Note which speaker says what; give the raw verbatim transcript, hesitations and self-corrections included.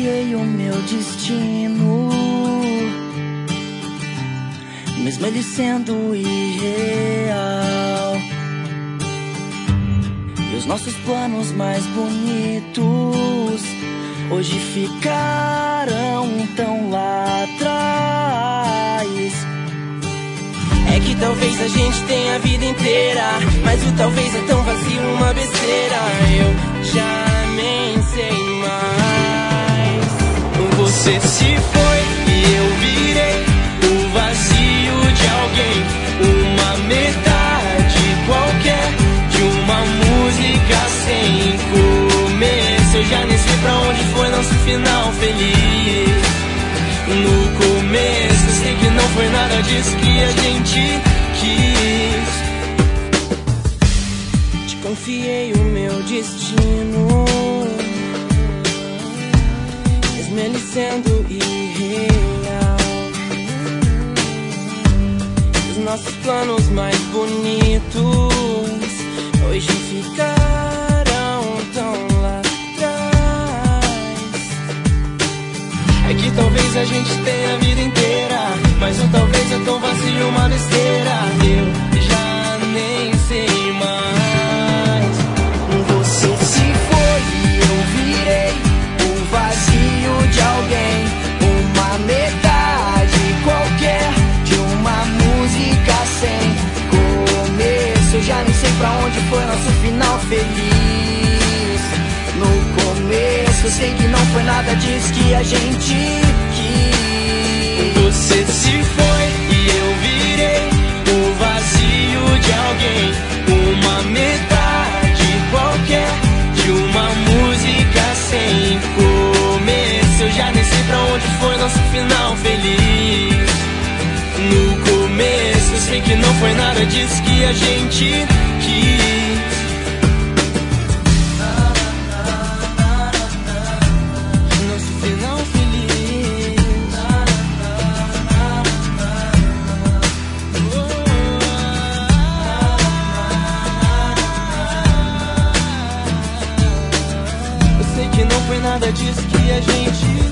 Speaker 1: confiei o meu destino, mesmo ele sendo irreal. E os nossos planos mais bonitos hoje ficaram tão lá atrás.
Speaker 2: É que talvez a gente tenha a vida inteira, mas o talvez é tão vazio, uma besteira. Eu já nem sei mais. Você se foi e eu virei o vazio de alguém, uma metade qualquer de uma música sem começo. Eu já nem sei pra onde foi nosso final feliz. No começo eu sei que não foi nada disso que a gente quis.
Speaker 1: Te confiei o meu destino, mesmo ele sendo irreal. Os nossos planos mais bonitos hoje ficaram tão lá atrás.
Speaker 2: É que talvez a gente tenha a vida inteira, mas o talvez é tão vazio, uma besteira. Eu já nem sei mais.
Speaker 1: Você se foi e eu virei o vazio de alguém, uma metade qualquer de uma música sem começo. Eu já nem sei pra onde foi nosso final feliz. No começo eu sei que não foi nada disso que a gente quis.
Speaker 2: Você se foi e eu virei o vazio de alguém, uma metade qualquer de uma música sem começo. Eu já nem sei pra onde foi nosso final feliz. No começo eu sei que não foi nada disso que a gente quis.
Speaker 1: Nosso final feliz.
Speaker 2: Eu sei que não foi nada disso que a gente